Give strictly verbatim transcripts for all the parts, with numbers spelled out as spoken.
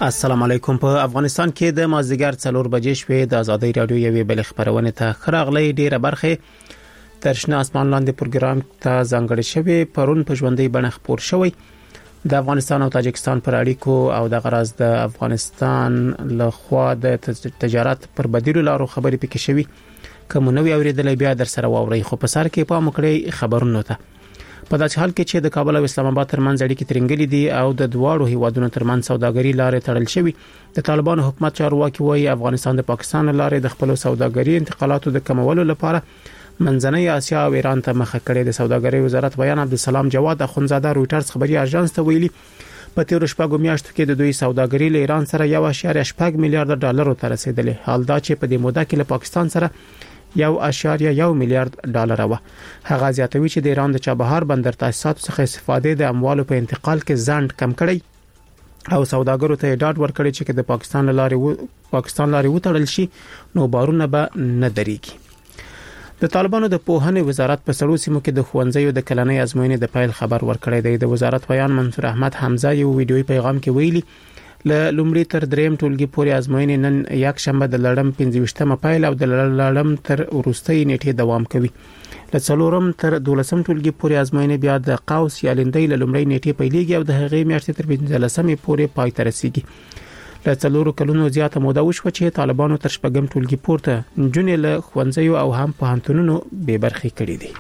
السلام علیکم. په افغانستان کې د مازدیګر څلور بجې شوې د ازادي رادیو یوې بل خبرونه ته خراغلي ډیره برخه ترشنه اسمان لاندې پروګرام ته ځانګړی شوی پرون په ژوندۍ بڼه خبر شوی د افغانستان او تاجکستان پر اړیکو او د غرض د افغانستان له خوا د تجارت پر بدیلو لارو خبرې پکې شوی کوم نو اوریدلې بیا در سره واوري خو په سر کې په مکړې خبرونه ته په داسې حال کې چې د کابل او اسلام آباد ترمنځ اړیکې ترنګلې دي او د دواړو هیوادونو ترمنځ سوداګري لارې تړل شوی د طالبانو حکومت چارواکي وایي افغانستان د پاکستان لارې د خپل سوداګري انتقالاتو د کمولو لپاره منځنۍ اسیا او ایران ته مخه کړې د سوداګري وزارت بیان عبدالسلام جواد اخونزاده رويټرز خبري اژانس ته ویلي په تیر شپږو میاشتو کې د دوی سوداګري له ایران سره یو اشاریه شپږ میلیارډ ډالر ته رسیدلې حال دا چې په دې موده کې له پاکستان سره یو اشاریه یو میلیارډ ډالر و هغه زیاتوي چې د ایران د چابهار بندر تاسیسات څخه استفاده د اموالو په انتقال کې ځند کم کړی او سوداګرو ته ډاډ ورکړي چې د پاکستان لارې و پاکستان لارې وټړل شي نو بارونه به نه درېږي د طالبانو د پوهنې وزارت په سړو سیمو کې د خوندزیو د کلنۍ ازموینې د پایل خبر ورکړی دی د وزارت بیان منصور احمد حمزه یو ویډیوي پیغام کې ویلي ل لومړي تر دریم ټولګي پورې ازموینې نن یک شنبه د لړم پنځه پایل او د لړم تر وروستۍ نیټه دوام کوي ل څلورم تر دولسم ټولګي پورې ازموینې بیا د قوس یا لندۍ ل لومړۍ نیټه پیلېږي او د هغې میاشتې تر پنځلسمې پورې پای ته رسیږي ل څلورو کلونو زیاته موده وشوه چې طالبانو تر شپږم ټولګي پورته جنې له خوندزیو او هم پوهنتونونو بې برخې کړې دي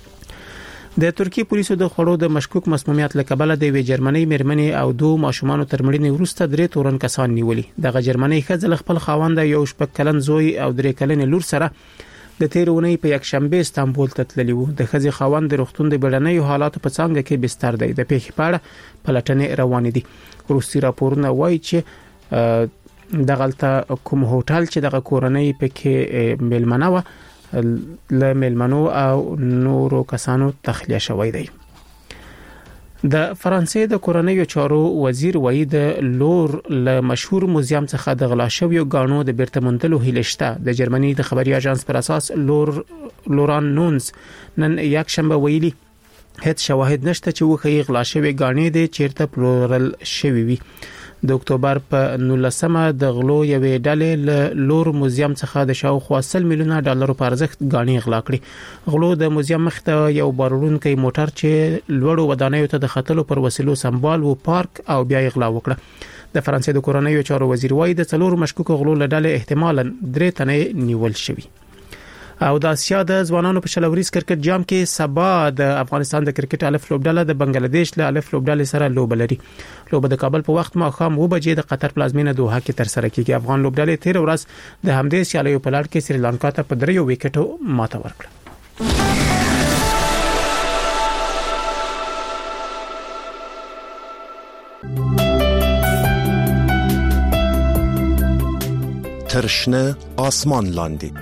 د ترکی پولیسو د خړو د مشکوک مسمومیت لکبل د وی جرمني مرمنې او دوه ماشومان تر مړینې وروسته درې تورن کسان نیولي دغه جرمني خځل خپل خاوند یو شپږ کلن زوی او درې کلن لور سره د تیرونی په یک شنبه استانبول ته تللی وو د خځې خاوند د روغتون د بیړنۍ حالات په څنګه کې بستر دی د پیښې پاړه پلټنې روان دي روسي راپورونه وایي چې دغلته کوم هوټل چې دغه کورنۍ پکې ملمنه و له ملمنو او نورو کسانو تخلیه شوی دی د فرانسې د کورنیو چارو وزیر وایي د لور له مشهور موزیم څخه د غلا شویو غاڼو د بیرته موندلو هیله شته د جرمني د خبري اژانس پر اساس لور لوران نونز نن یک شنبه ویلي هیڅ شواهد نشته چې وخی غلا شوی غاڼې د چیرته پلورل شوی وي د اکتوبر په نولسمه د غلو یوې ډلې له لور موزیم څخه د شاوخوا سل میلیونه ډالر په ارزښت غاڼې غلا کړې غلو د موزیم مخته یو بارونکي موټر چې لوړو ودانیو ته د خطلو پر وسیلو سمبال وو پارک او بیا غلا وکړه د فرانسې د کورنیو چارو وزیر وایي د څلور مشکوک غلو له ډلې احتمالاً درې تنه نیول شوی او د اسیا د ځوانانو په شلوريز کرکټ جام کې سبا د افغانستان د کرکټ الف لوبډله د بنگلاديش له الف لوبډلې سره لوب لري لوب د کابل په وخت ماښام و بجې د قطر پلازمینه دوحه کې تر سره کیږي افغان لوبډلې تیر ورځ د همدې سیالیو په لړ کې سریلانکا ته په دریو وکټو ماته ورکړه ترشنه آسمان لاندې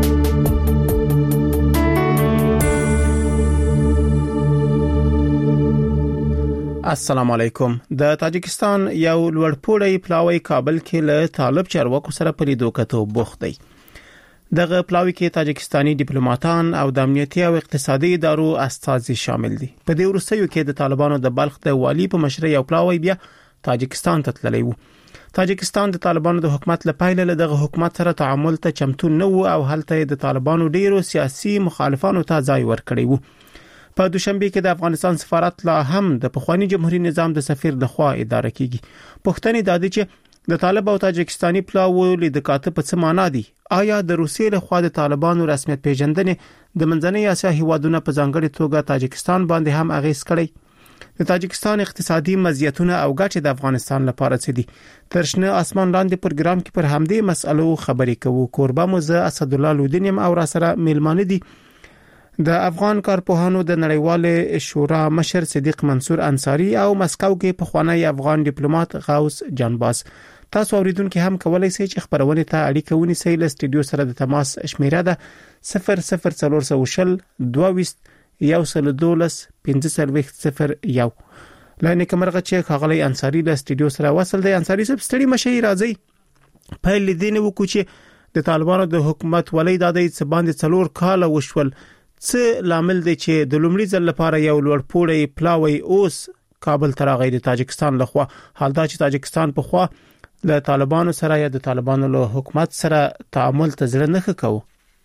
السلام علیکم د تاجکستان یو لوړپوړی پلاوی کابل کې له طالب چارواکو سره په لیدو کتو بوخت دی دغه پلاوی کې تاجکستاني ډیپلوماټان او د امنیتي او اقتصادي ادارو استازي شامل دي په دې وروستیو کې د طالبانو د بلخ د والی په مشرۍ یو پلاوی بیا تاجکستان ته تللی وو تاجکستان د طالبانو د حکومت لپاره له دغه حکومت سره تعامل ته چمتو نه وو او هلته د طالبانو ډیرو سیاسي مخالفانو ته ځای ورکړی وو په دوشنبه کې د افغانستان سفارت لا هم د پخوانی جمهوریت نظام د سفیر د خوا اداره کیږي پښتني د دې چې د طالب او تاجکستاني پلاو لید کاته په څه معنا دي آیا د روسیې له خوا د طالبانو رسمیت پیژندنې د منځنۍ اسیا هیوادونو په ځانګړي توګه تاجکستان باندې هم اغیز کړی د تاجکستان اقتصادي مزیتونه او ګټې د افغانستان لپاره څه دي ترشنه اسمان لاندې پروګرام کې پر همدې مسألو خبرې کوو کوربه موزه اسد الله لودینیم او را سره میلمانه دي د افغان کارپوهانو د نړیوال شورا مشر صدیق منصور انصاری او مسکو کې پخوانی افغان ډیپلوماټ غوث جانباز تاسو اوریدونکو هم کولای شئ چې خبرونه ته اړیکه ونیسئ له سټډیو سره د تماس شمیره ده صفر صفر څلور سوه شل دوه ویشت یو سل دولس پنځه څلوېښت صفر یو لانه کومرغه چې خغلی انصاری له سټډیو سره وصل دی انصاری صاحب ستړي مشي راځي په لیدنه وکړو چې د طالبانو د حکومت ولې د دې سباند څلور کال وشول څه لامل دی چې د لومړي ځل لپاره یو لوړپوړی پلاوی اوس کابل تر غیر تاجکستان لخوا. حال دا چې تاجکستان په خوا له طالبانو سره یا د طالبانو له حکومت سره تعامل تزړه نه کوي.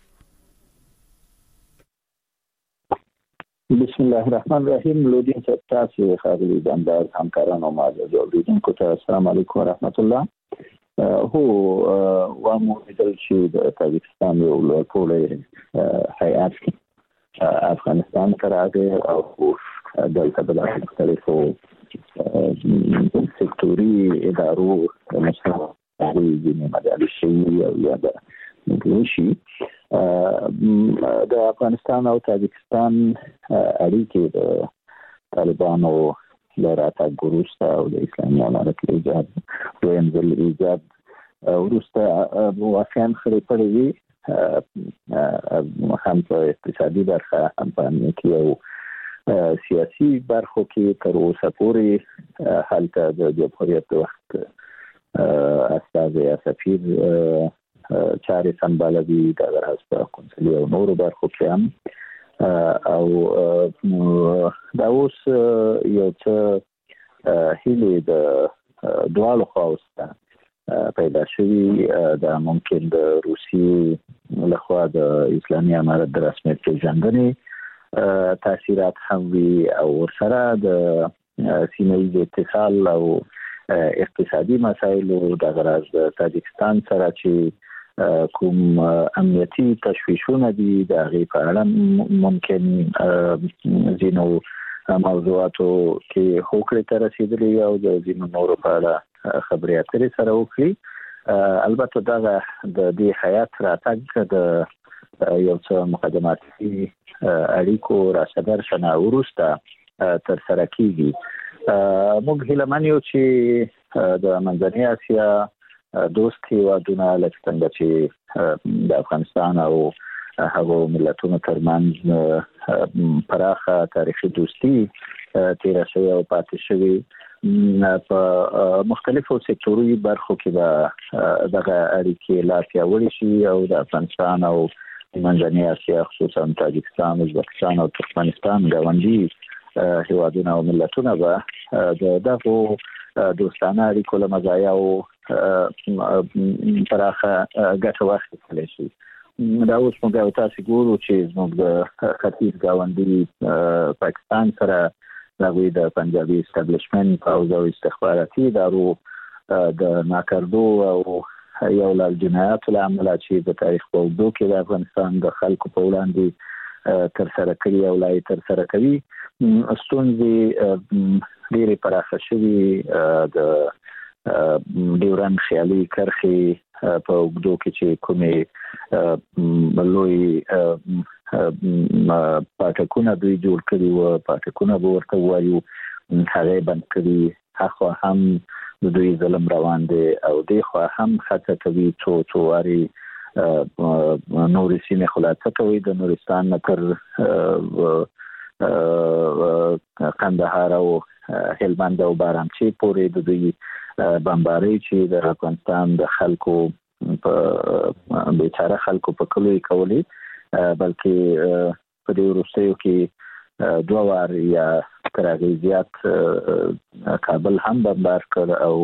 بسم الله الرحمن الرحیم. لودین تاسو خارجي د انداز همکارانو معزز اوریدونکو ته السلام علیکم و رحمت الله. هو و موجودل چې د تاجکستان یو لوی هیئت افغانستان ته راغی او دلته د مختلفو سکتوري ادارو مشرفي د مجالس شي او یا د نګوشي د افغانستان او تاجکستان اړیکې د طالبانو لراته ګروستا او د اسلامي امارت ایجاد دویم ځل ایجاد ورسته وافیان خري پړوي هم په اقتصادي برخه هم په امنیتي او سیاسي برخو کې تر اوسه پورې حالت د جمهوریت وخت استاد یا سفیر چارې سمبالوي د راځه کنسولي او نورو برخو کې هم او دا اوس یو څه هیله د دوالو خواسته پیدا شوی د ممکن د روسي لخوا د اسلامي امارت د رسمیت پیژندنې تاثیرات هم وي او سره د سیمه‌ایز اتصال او اقتصادي مسایلو د غرض د تاجکستان سره چې کوم امنیتي تشویشونه دي د غي په اړه ممکن زینو موضوعاتو کې هوکړه تر رسیدلی او د زینو نورو په اړه خبرې اترې سره وکړي. البته دا د دې حیات راتګ د یو څه مقدماتي اړیکو راڅدر شنه ورسته تر سره کیږي. موږ هیله منو چې د منځنۍ اسیا دوست هیوادونه لکه څنګه چې د افغانستان او هغو ملتونو ترمنځ پراخه تاریخي دوستي تیر شوی او پاتې شوی په مختلفو سکتوري برخو کې به دغه اړیکې لا پیاوړې شي او د افغانستان او منځنۍ اسیا خصوصا تاجکستان، ازبکستان او ترکمنستان ګاونډي هیوادونه او ملتونه به د دغه دوستانه اړیکو له مزایاو پراخه ګټه واخیستلی شي. دا اوس موږ یو تاسو ګورو چې زموږ د ختیځ ګاونډي پاکستان سره دغه د پنجابي اسټابلیشمنت او د استخباراتي ادارو د ناکردو او یو لړ جنایاتو له امله چې د تاریخ په اوږدو کې د افغانستان د خلکو په وړاندې تر سره کړي او لا تر سره کوي ستونزې ډېرې پراخه شوي د ډیورن خیالي کرښې په اوږدو کې چې کومې لوی پاټکونه دوی جوړ کړي وو، پاټکونه به ورته وایو، هغه بند کړي. هغه هم د دوی ظلم روان دي او دی خو هم هڅه کوي څو څو واري نورې سیمې خلاصه کوي د نورستان نه تر قندهار او هلمند او بارامچی پورې د دوی بمباري چې د افغانستان د خلکو په بیچاره خلکو په کلوي کولی، بلکې په دې وروستیو کې دوه وار یا تر هغې زیات کابل هم بمبار کړ او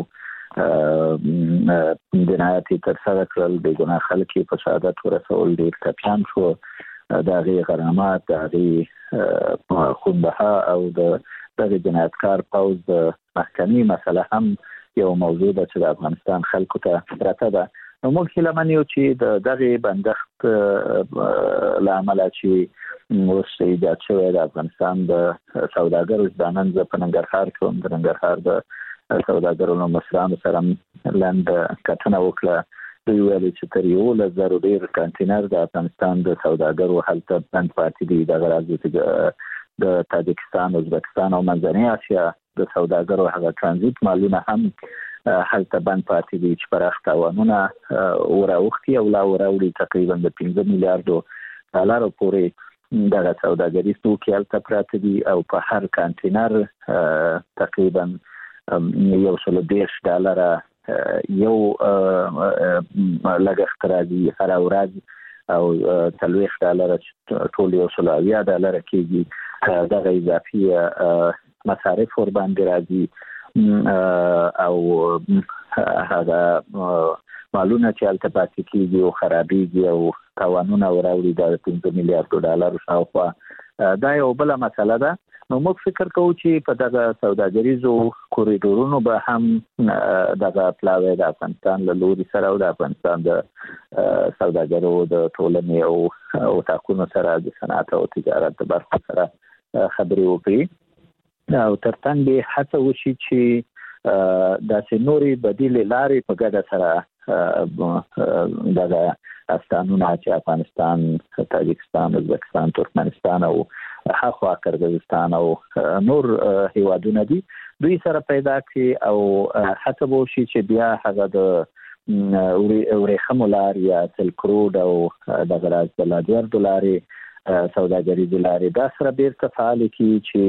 جنایات یې ترسره کړل، بې ګناه خلک یې په شهادت ورسول، ډېر ټپیان شو. د هغې غرامات، د هغې خونبها او د دغه جنایتکار پوځ د محکمې مسله هم یو موضوع ده چې د افغانستان خلکو ته پرته ده. نو موږ هیله من یو چې د دغې بندښت له امله چې اوس ایجاد شوی د افغانستان د سوداګرو دا نن زه په ننګرهار کې وم، د ننګرهار د سوداګرو له مشرانو سره لنډ کتنه وکړه. دوی ویلي چې تر یولس زرو ډېر کانټینر د افغانستان د سوداګرو هلته بند پاتې دي. دغه راځي د تاجکستان، ازبکستان او منځنۍ اسیا د سوداګرو هغه ترانزیت مالونه هم هلته بند پاتې دي چې پراخ تاوانونه وراوښتي او لا وراوړي تقریبا د پنځه میلیارډو ډالرو پورې دغه سوداګریز توکي هلته پراته دي او په هر کانټینر تقریبا یو سل دېرش ډالره یو لګښت راځي هره ورځ او څلوېښت ډالره ټول یو سل اویا ډالره کېږي. دغه اضافي مصارف ور باندې راځي او هغه مالونه چې التباسي کیږي او خرابېږي او قانون اوراوري د پنځه میلیارډ ډالر شاوخوا دا یو بل مسله ده. نو موږ فکر کوو چې په دغه سوداګریزو کوریډورونو به هم دغه پلاوی د افغانستان له لوري سره او د افغانستان د سوداګرو د ټولنې او او تاکونو سره د صنعت او تجارت د برخو سره خبرې وکړي او ترڅنګ به هڅه وشي چې داسې نوري بدیل لارې په ګډه سره دغه افغانستان چې افغانستان، تاجکستان، ازبکستان، ترکمنستان او هاخوا قرغیزستان او نور هیوادونه دي دوی سره پیدا کړي او هڅه وشي چې بیا هغه د ورېخم لار یا سلک روډ او دغه راز بلادر دلاري سوداګري دلاري دا سره بیرته فعال کی چې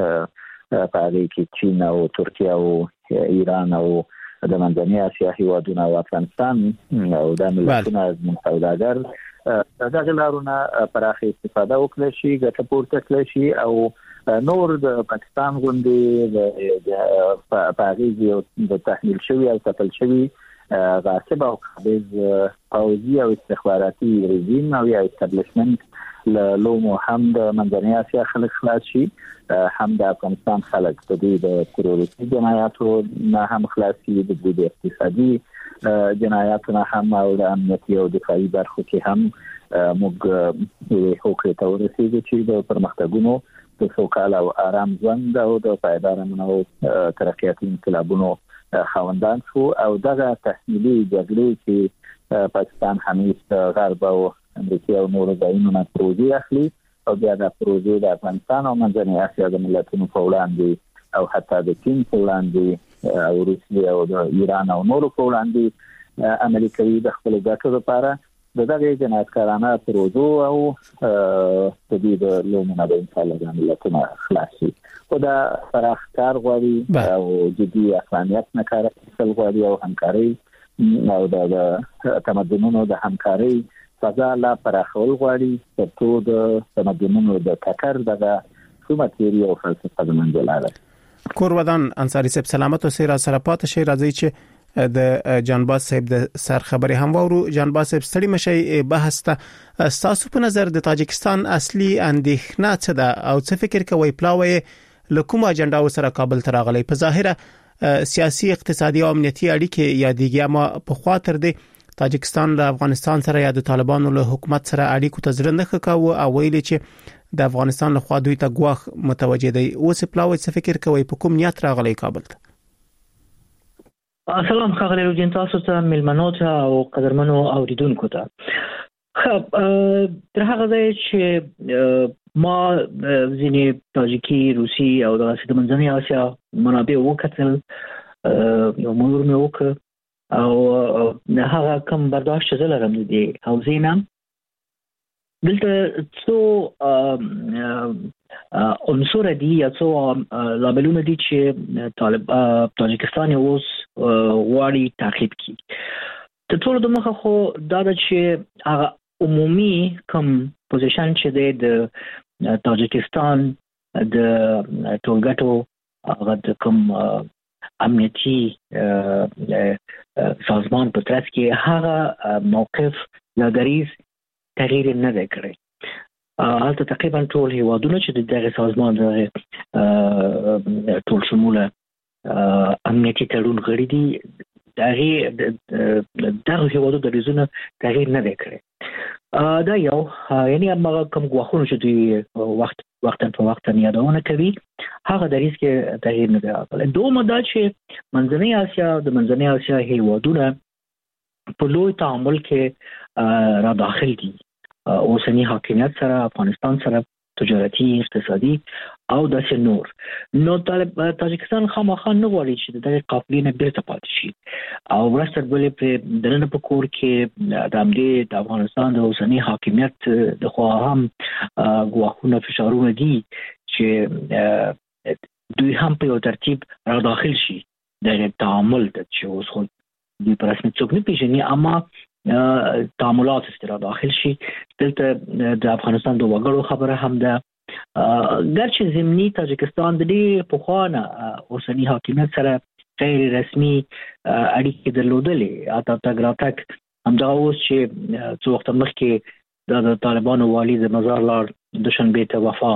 فعال کی چین او ترکیه او ایران او د منځنۍ اسیا هیوادونه او افغانستان او د ملتونو سوداګر دغه لارونه پراخه استفاده وکړي شي ګټه پورته کړي شي او نور د پاکستان غوندي د پاریس د تحمیل شوی او تپل شوی غاصب او قابض پوځي او استخباراتي رژیم او یا استابلیشمنت له مو هم د منځنۍ اسیا خلک خلاص شي هم د افغانستان خلک د دې د تروریستي جنایاتو نه هم خلاصي د دې اقتصادي جنایاتو نه هم او د امنیتي او دفاعي برخو کې هم موږ هوکړه ته ورسېږو چې د پرمختګونو د سوکاله او آرام ژوند او د پایدار امن او ترقیاتي انقلابونو خاوندان شو او دغه تحمیلي جګړې چې پاکستان همیش غرب او امریکا او نور ځایونو نه پروژې اخلي او بیا د پروژې د افغانستان او منځنۍ اسیا د ملتونو په وړاندې او حتی د چین په وړاندې او روسیې او د ایران او نورو په وړاندې عملي کوي د خپل ګټو لپاره دغه جنایتکارانه پروژو او د دې د لومړنۍ د انساني ملتونو خلاصي او دا فراخ کار غواړي او جدي اقلانیت نه کار کوي غواړي او همکاري او د تمدنونو د همکاري فضا لا پراخول غواړي ترڅو د تمدنونو د ټکر دغه کومه تیوري او فلسفه د منځلاره کورودان انصاری صاحب سلامت او سره سره پات شي راځي چې د جانباز صاحب د سر خبري هم وورو. جانباز صاحب ستړي مشي بحث ته تاسو په نظر د تاجکستان اصلي اندېښنه څه ده او څه فکر کوي پلاوی لکوم اجنډا سره کابل ته راغلي؟ په ظاهره سیاسي اقتصادي او امنیتي اړیکې یادېږي اما په خاطر د تاجکستان له افغانستان سره یا د طالبانو له حکومت سره اړیکو ته ځل نه ښکاو او ویل چې د افغانستان له خوا دوی ته غواخ متوجه دی. اوس پلاوی څه فکر کوي په کوم نیت راغلی کابل ته؟ سلام خغلی روجین تاسو ته ملمنو ته او قدرمنو اوریدونکو ته. خب تر هغه ځای چې ما ځینې تاجیکي روسي او د منځنۍ اسیا منابع وکتل یو مرور مې وکړ او هغه کم برداشت زلرم دي او زینم دلته څو عنصر دي یا څو لابلونه دي چې طالب تاجکستان اوس واړی تعقیب کی. ته ټول د مخه خو دا چې هغه عمومي کم پوزیشن چې د تاجکستان د ټولګټو هغه د کم امنیتي سازمان په ترڅ کې هغه موقف یا دریز تغییر نه کړی. حالت تقریبا ټول هیوادونه چې دغه سازمان دغه ټول شموله امنیتي تړون غړي دي دغه دغه هیوادو د ریزونه تغییر نه کړی. دا یو یعنی هغه کوم غواخونه چې دوی وخت وخت په وخت نه یادونه کوي هغه د ریس کې تغییر نه راغلی. دومره دا چې منځنۍ اسیا د منځنۍ اسیا هیوادونه په لوی تعامل کې را داخل دي اوسنی حاکمیت سره افغانستان سره تجارتي اقتصادي او داسې نور. نو طالب تاجکستان خامخا نه غواړي چې دغه قافلې نه بیرته پاتې شي او ورسره بلې په دننه په کور کې د امدې د افغانستان د اوسنی حاکمیت د خوا هم غواخونه فشارونه دي چې دوی هم په یو ترتیب را داخل شي د تعامل د چې اوس خو دوی په رسمیت څوک نه پیژني اما تعاملات استرا داخل شي. دلته د افغانستان د وګړو خبره هم ده ګرچې ضمني تاجکستان د دې په خوانه اوسنی حاکمیت سره غیر رسمي اړیکې درلودلې اته تاګراتک همدا اوس چې څو وخت مخکې د طالبانو والی د مزار لار د شنبې ته وفا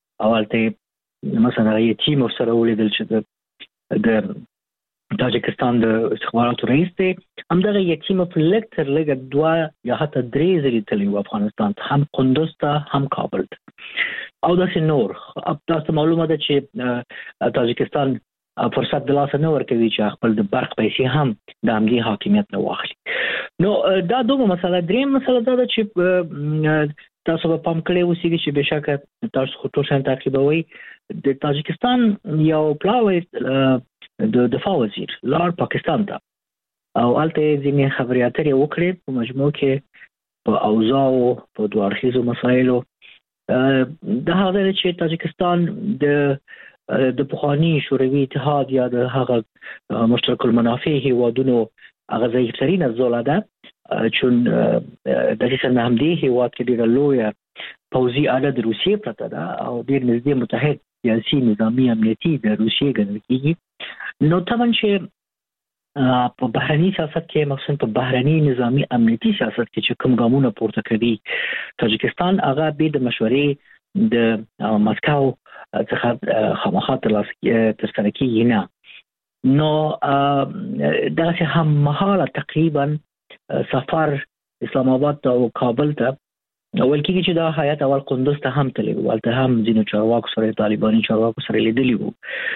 اولته مثلا یې ټیم سره ولیدل چې د تاجکستان د استخباراتو رئیس دی همدغه یتیم په لکتر لګ دوا یا حتی درې ځلې تللی و افغانستان هم قندوز ته هم کابل ته او داسې نور اب تاسو معلومه ده چې تاجکستان فرصت د لاسه نه ورکوي چې خپل د برق پیسې هم د امنیتي حاکمیت نه واخلي نو دا دوه مسله دریم مسله دا چې تاسو په پام کړی اوسئ چې بشکه تاسو ټول شان تعقیبوي د تاجکستان یو پلاوی د دفاع وزیر لار پاکستان ته او الته ځینې خبرې اترې وکړې په مجموع کې په اوضاع په دوه اړخیزو مسایلو د هغه چې تاجکستان د د پخوانی شوروي اتحاد یا د هغه مشترک المنافع هیوادونو هغه ضعیفترین زوله ده چون د هیڅ نه هم دی هیواد کې ډېر لوی پوځي اله د روسیې پرته ده او ډېر نږدې متحد سیاسي نظامی امنیتي د روسیې ګڼل کېږي نو طبعا چې په بهرني سیاست کې مخصوصا په بهرني نظامی امنیتي سیاست کې چې کوم ګامونه پورته کوي تاجکستان هغه به د مشورې د مسکو څخه خامخا تر سره کېږي نه نو دغه هم مهاله تقریبا سفر اسلام آباد او کابل ته اول کې چې دا حیات اول قندوز ته هم تللی ولته هم ځینو چارواکو سره طالباني چارواکو سره لیدلی وو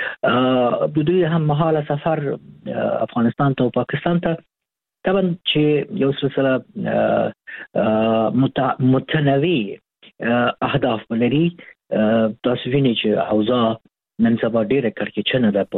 د دوی هم مهاله سفر افغانستان ته او پاکستان ته طبعا چې یو سلسله متنوع اهداف لري تاسو وینئ چې اوضاع نن سبا ډېره کړکېچنه ده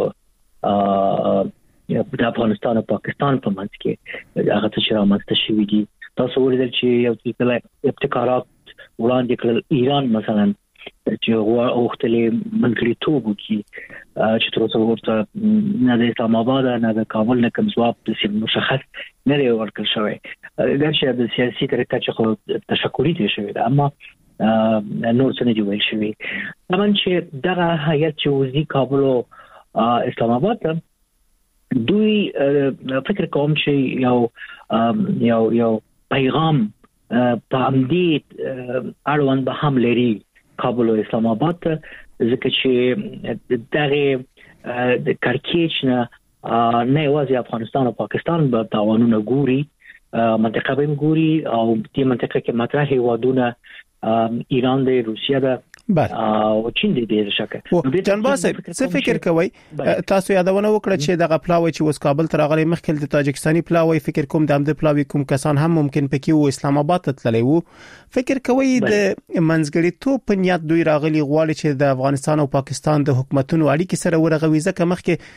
په د افغانستان او پاکستان په منځ کې هغه څه چې رامنځته شوي دي تاسو ولیدل چې یو څه ابتکارات وړاندې کړل ایران مثلا چې غوښتلې منځګړیتوب وکړي چې تر اوسه ورته نه د اسلام آباد نه د کابل نه کوم ځواب داسې مشخص نه دی ورکړل شوی ګرچې د سیاسي طریقه چې خو تشکلي دی شوی ده اما نور څه نه دی ویل شوی طبعا چې دغه هیات چې وزي کابل او اسلام آباد ته دوی فکر کوم چې یو یو یو پیغام په همدې اړوند به هم لري کابل او اسلام آباد ته ځکه چې دغه د کړکېچ نه نه یوازې افغانستان او پاکستان به تاوانونه ګوري منطقه به ګوري او دې منطقه کې مطرح هیوادونه ایران دی روسیه ده او چین دی ډیر شکه جان باسط څه فکر کوي تاسو یادونه وکړه چې دغه پلاوی چې وس کابل تر غلي مخکې د تاجکستاني پلاوی فکر کوم د امده پلاوی کوم کسان هم ممکن پکې و اسلام آباد ته تللی وو فکر کوي د منځګړیتوب په نیت دوی راغلي غواړي چې د افغانستان او پاکستان د حکومتونو اړیکې سره ورغوي ځکه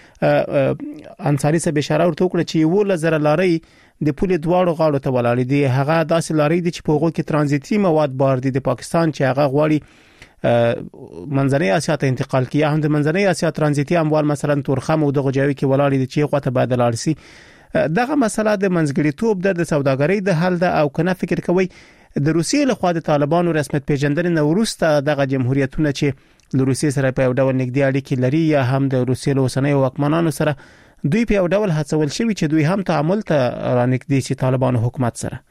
مخکې انصاري سره اشاره ورته وکړه چې یو لزر لاري د پولې دواړو غاړو ته ولاړ دي هغه داسې لاري دي چې په هغه کې ترانزیتي مواد بار دي د پاکستان چې هغه غواړي منځنۍ اسیا ته انتقال کیه هم د منځنۍ اسیا ترانزیتي اموال مثلا تورخم او د غجاوي کې ولاړ دي چې غوته بدل ارسي دغه مسله د منځګړیتوب د سوداګرۍ د حل ده او کنه فکر کوي د روسیې له خوا د طالبانو رسمیت پیژندنې نه وروسته دغه جمهوریتونه چې د روسیې سره په یو ډول نږدې اړیکې لري یا هم د روسیې له اوسنۍ حکمرانانو سره دوی په یو ډول هڅول شوی چې دوی هم تعامل ته رانږدې شي طالبانو حکومت سره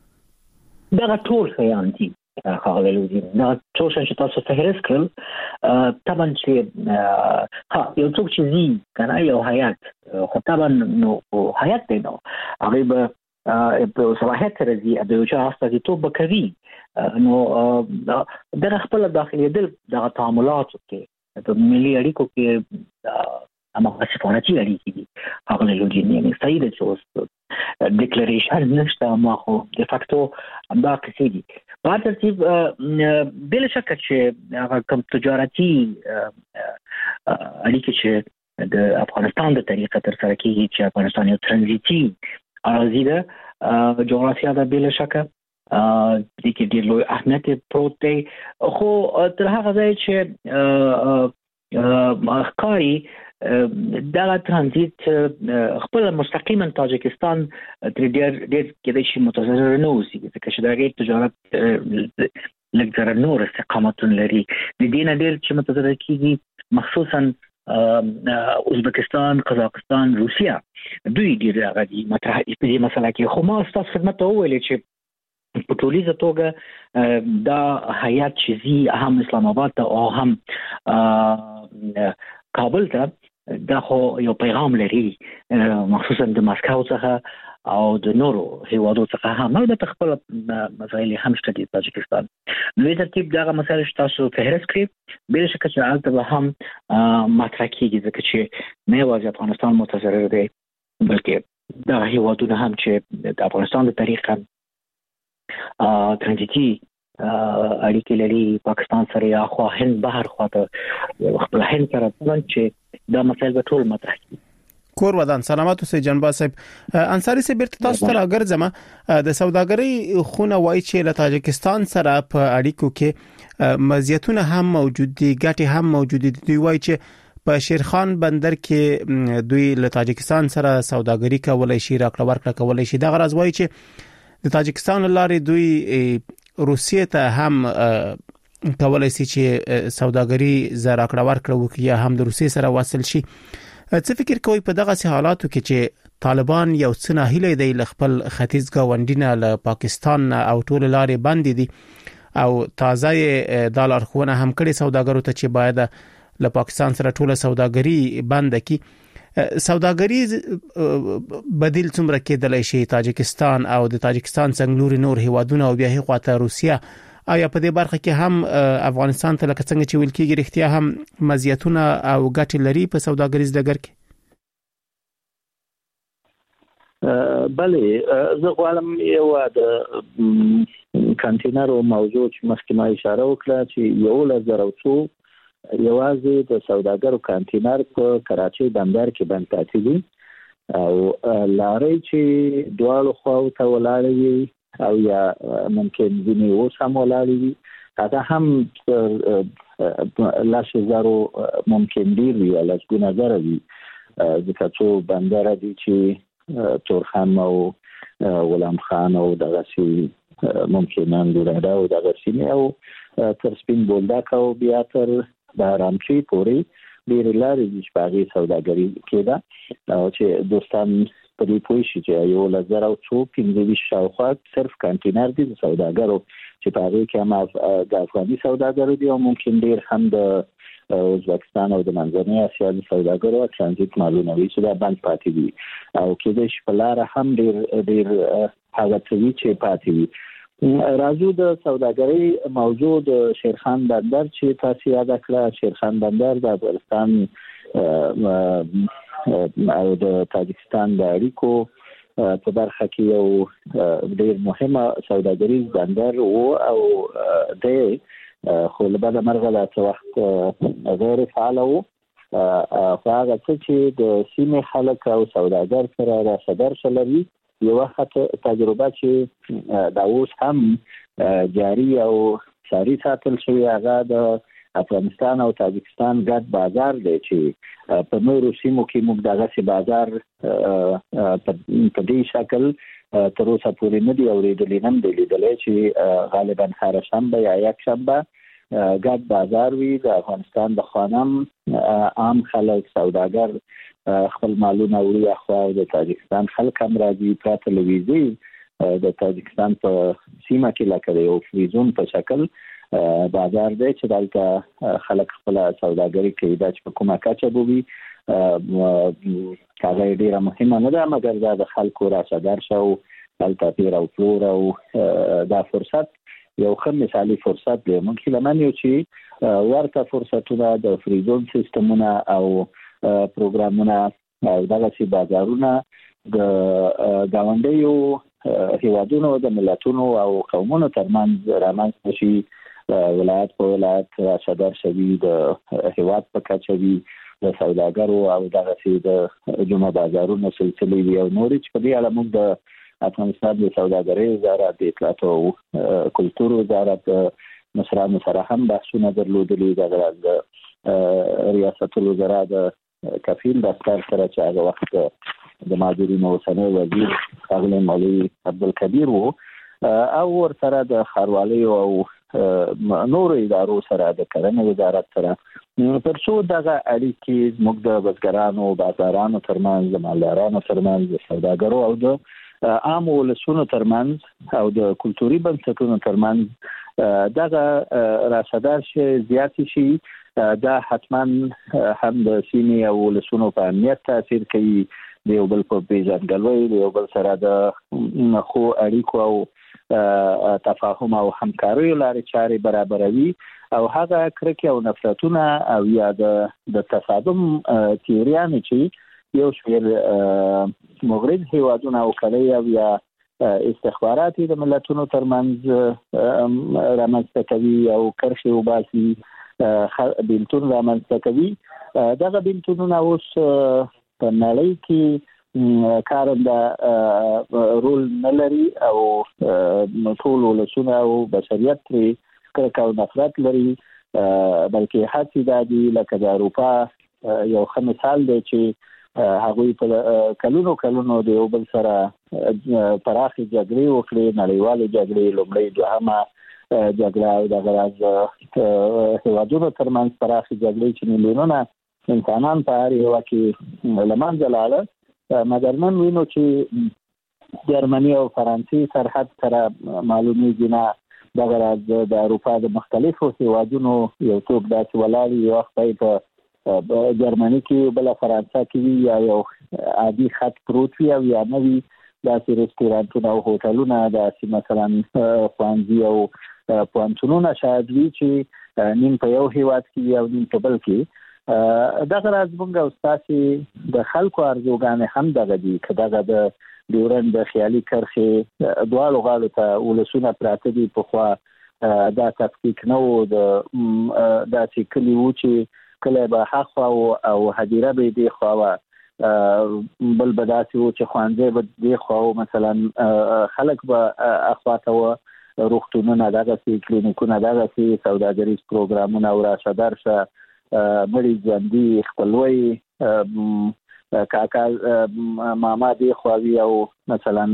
دغه ټول خیان دي خاله لودي دا ټول چې تاسو فهرست کړل طبعا چې ها یو څوک چې زی کنه یو حیات خو طبعا نو حیات دی نو هغه به په صلاحیت راځي د یو چا استازي توپ کوي نو د خپل داخلي دل د تعاملات کې په ملي اړیکو کې اما سفارتي اړیکې دي هغه لودي نه صحیح ده چې ډیکلریشن نشته ما خو د فاکتو دا کسي دي په ترتیب بل شک چې هغه کوم تجارتي اړیکې چې د افغانستان د طریقه تر سره کېږي چې افغانستان یو ترانزیتي اراضي ده جغرافیا ده بل شک د کې ډېر لوی اهمیت پروت دی خو تر هغه ځای چې ښکاري دغه ترانزیت خپل مستقیما تاجکستان تر ډېر ډېر کې د شي متضرر نه اوسي چې دغه تجارت لږ نور استقامتون لري. د دې نه ډېر چې متضرر کیږي مخصوصا ازبکستان، قزاقستان، روسیا، دوی ډېر هغه دي مطرح په دې مسله کې. خو ما ستاسو خدمت ته وویل چې په ټولیزه توګه دا هیات چې زی هم اسلام آباد ته او هم کابل ته دا خو یو پیغام لري مخصوصا د ماسکو څخه او د نورو هیوادو څخه هم. البته خپل مسایل هم شته د تاجکستان. نو ترتیب دغه مسایل تاسو فهرست کړئ بل شکه چې حالت به هم مطرح کیږي ځکه چې نه یوازې افغانستان متضرر دی بلکې دا هیوادونه هم چې د افغانستان د طریقه ترانزیتي اړیکې لري پاکستان سره یا خو هند بهر خواته خپل هند سره چې دا مسایل به ټول مطرح کړي. کور ودان سلامات اوسئ جنبا صاحب. انصاری صاحب بیرته تاسو ته راګرځم. د سوداګرۍ خونه وایي چې له تاجکستان سره په اړیکو کې مزیتونه هم موجود دي، ګټې هم موجود دي. دوی وایي چې په شیرخان بندر کې دوی له تاجکستان سره سوداګري کولای شي، راکړه ورکړه کولای شي. دا غرض وایي چې د تاجکستان لارې دوی روسیې ته هم کولای شي چې سوداګري زراکړه ورکړه وکړي یا هم د روسیې سره وصل شي. څه فکر کوي په دغه حالاتو کې چې طالبان یو څه ناهیله دی ل خپل ختیځ ګاونډینه له پاکستان او ټول لارې بندې دي او تازه د لارښوونه هم کړي سوداګرو ته چې باید له پاکستان سره ټول سوداګري بند کړي. سوداګري بدیل څومره کېدلای شي تاجکستان او د تاجکستان څنګه نور هیوادونه او بیا هي خواته روسیا؟ آیا په دې برخه کې هم افغانستان ته لکه څنګه چې ویل کېږي رښتیا هم مزیتونه او ګټې لري په سوداګریز ډګر کې؟ بله زه غواړم یو د کانټینر او موضوع چې مخکې ما اشاره وکړه چې یو لس زره څو یوازې د سوداګرو کانټینر په کراچۍ بندر کې بند پاتې دي او لارې چې دواړو خواو ته ولاړې وي او یا ممکن ځینې اوس هم ولاړې وي هغه هم لس زرو ممکن ډېر وي یا لسګونه زره وي ځکه څو بندره دي چې تورخم او غلام خان او دغسې ممکن اندوراډا او دغه سیمې او تر سپین بولدک او بیا تر بهرامچی پورې ډېرې لارې دي چې په هغې سوداګري کېده او چې دوستان په دې پوه شي چې یو لس زره او څو پنځه ویشت شاوخوا صرف کانټینر دي د سوداګرو چې په هغې کې هم د افغاني سوداګرو دي او ممکن ډېر هم د ازبکستان او د منځنۍ اسیا د سوداګرو ترانزیت مالونه وي چې دا بند پاتې دي او کېدای شي په لاره هم ډېر ډېر هغه څه وي چې پاتې وي. راځو د سوداګرۍ موضوع د شیرخان بندر چې تاسو یاد کړه. شیرخان بندر د افغانستان او د تاجکستان د اړیکو په برخه کې یو ډېر مهمه سوداګریز بندر و او د خو له بده مرغه لا څه وخت غیر فعال و. خو هغه څه چې د سیمې خلک او سوداګر سره راسدر شلوي یو وخت تجربه چې دا اوس هم جاری او ساري ساتل شوی هغه د افغانستان او تاجکستان ګډ بازار دی چې په نورو سیمو کې موږ دغسې بازار په دې شکل تر اوسه پورې نه دی اورېدلی، نه دی لیدلی چې غالبا هره شنبه یا یک شنبه ګډ بازار وي د افغانستان د خانم عام خلک سوداګر خپل مالونه وړي اخوا او د تاجکستان خلک هم راځي پرته له ویزې د تاجکستان په سیمه کې لکه د یو فریزون په شکل بازار دی چې دلته خلک خپل سوداګري کوي. دا چې په کومه کچه به وي هغه ډېره مهمه نه ده مګر دا د خلکو راسدر شه او دلته پیر او پلور او دا فرصت یو ښه مثالي فرصت دی. موږ هیله من یو چې ورته فرصتونه د فریزون سیستمونه او پروګرامونه او دغسې بازارونه د ګاونډیو هیوادونو د ملتونو او قومونو ترمنځ رامنځته شي، ولایت په ولایت راسدر شوي، د هیواد په کچه وي، د سوداګرو او دغسې د جمعه بازارونو سلسلې وي او نورې چې په دې اړه موږ د افغانستان د سوداګرۍ وزارت، د اطلاعات او کلتور وزارت مشرانو سره هم بحثونه درلودلي، د ریاست الوزرا د کفیل دفتر سره چې هغه وخت د مهاجرینو اوسنی وزیر ښاغلی مولوي عبدالکبیر و او ورسره د ښاروالۍ او نور ادارو سره د کرنې وزارت سره ترڅو دغه اړیکې موږ د بزګرانو بازارانو ترمنځ د مالدارانو ترمنځ د سوداګرو او د عام ولسونو ترمنځ او د کلتوري بنسټونو ترمنځ دغه راشدار شي زیات شي دا حتما هم د سیمې او ولسونو په امنیت تاثیر کوي د یو بل په پیژندګلوي د یو بل سره د خو اړیکو او تفاهم او همکاري لارې چارې برابروي او هغه کرکه او نفرتونه او یا د تصادم تیوریان چې یو شمېر مغرب هیوادونه او کله او یا استخبارات د ملتونو ترمنځ رامنځته کوي او کرښې وباسي بیلتون رامنځته کوي دغه بیلتونونه اوس په نړۍ کې کارنده رول نه لري او ټول ولسونه او بشریت پرې کرکه او نفرت لري بلکې هڅې دا دي لکه د اروپا یو ښه مثال دی چې هغوی په کلونو کلونو د یو بل سره پراخې جګړې وکړې نړیوالې جګړې لومړۍ دوهمه جګړه او دغه راز هیوادونو ترمنځ پراخې جګړې چې میلیونونه انسانان په هر هیواد کې له منځه لاړل مګر نن وینو چې جرمني او فرانسې سرحد سره معلومیږي نه دغه راز د اروپا د مختلفو هیوادونو یو څوک داسې ولاړ یو وخت په جرمني کې بل فرانسه کې وي یا یو عادي خط پروت وي او یا نه وي داسې رستورانتونه او هوټلونه داسې مثلا ښوونځي او پوهنتونونه شاید وي چې نیم په یو هیواد کې او نیم په بل کې دغه راز موږ او ستاسې د خلکو ارزوګانې هم دغه دي که دغه د ډیورنډ د خیالي کرښې دواړو غاړو ته ولسونه پراته دي پخوا دا تفکیک نه و د داسې کلي و چې کلی به هخوا او هدیره به یې دې خوا وه بل به داسې و چې ښوونځی به دې خوا و مثلا خلک به اخوا ته وه روغتونونه دغسې کلینیکونه دغسې سوداګریز پروګرامونه او راشه درشه مړی ژوندي خپلوي کاکا ماما دی خواوي او مثلا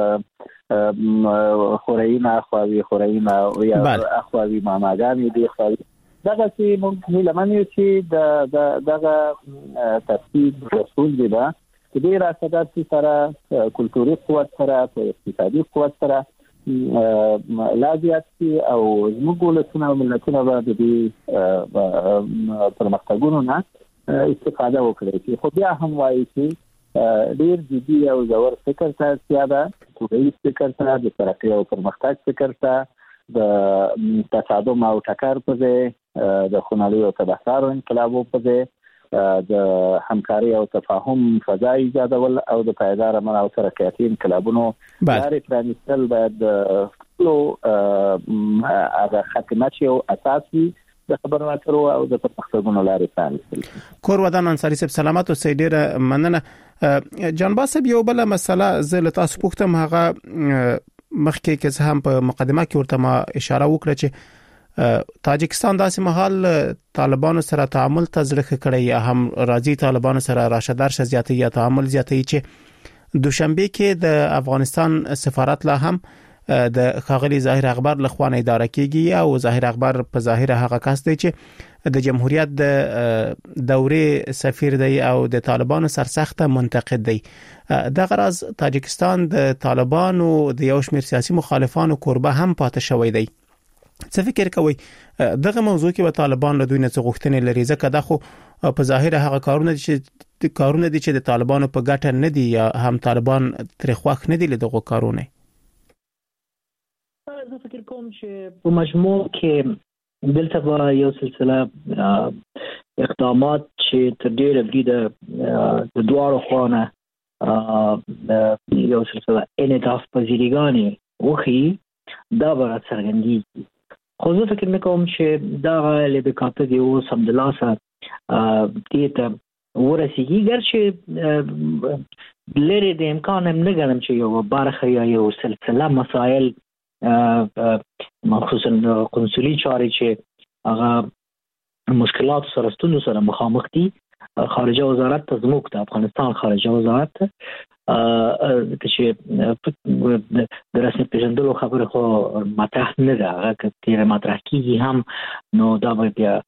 خوراینا خواوي خوراینا او یا اخواوي ماماګانی دی خواوي دغه چې موږ لمنې چې د دغه تفصیل رسول دی دا چې د راستات سره کلتوري قوت سره اقتصادي قوت سره لا زیات شي او زموږ ولسونه او ملتونه به د دې پرمختګونو نه استفاده وکړي خو بیا هم وایي چې ډېر جدي او ژور فکر ته اړتیا ده ټولنیز فکر ته د ترقۍ او پرمختګ فکر ته د تصادم او ټکر په ځای د خونړیو او تبهکارو انقلابو په ځای د همکاري او تفاهم فضا ایجادول او د پایدار امن او ترقیاتي انقلابونو لارې پرانیستل باید ټولو هغه ختمه شي او اساس وي د خبرو اترو او د پرمختګونو لارې پرانیستل. کور ودان انصاری صاحب سلامات او ډیره مننه. جان باسب یو بل مسله زه له تاسو پوښتم هغه مخکې کې هم په مقدمه کې ورته ما اشاره وکړه چې تاجکستان داسې مهال طالبانو سره تعامل تزریق کړی یا هم راځي طالبانو سره راشه درشه زیاتی یا تعامل زیاتی چې دوشنبه کې د افغانستان سفارت لا هم د خاغلی ظاهر اخبار لخوا نه اداره کیږي او ظاهر اخبار په ظاهر هغه کس دی چې د جمهوریت د دورې سفیر دی او د طالبانو سرسخت منتقد دی. د غرض تاجکستان د طالبانو د یو شمېر سیاسي مخالفانو قربه هم پاتې شوی دی. څه فکر کوي دغه موضوع کې به طالبان له دوی نه څه غوښتنې لري ځکه دا خو په ظاهر هغه کارونه چې کارونه دي چې د طالبانو په ګټه نه دي یا هم طالبان تر خوښ نه دي له دغه کارونه. زه فکر کوم چې په مجموع کې دلته به یو سلسله اقدامات چې تر ډیره بریده د دواړو خواوو یو سلسله انعطاف پذیریګانې وښیي دا به راڅرګندېږي. خو زه فکر نه کوم چې دغه لبکاته دی اوس همدلاسه دې ته ورسېږي ګرچې لرې د امکان هم نه ګڼم چې یو برخه یا یو سلسله مسایل خصوصا قنصلي چارې چې هغه مشکلات سره ستونزو سره مخامخ دي خارجه وزارت ته زموږ د افغانستان خارجه وزارت چې د رسمي پیژندلو خبره خو مطرح نه ده، هغه کتیر مطرح کیږي هم نو دا به بیا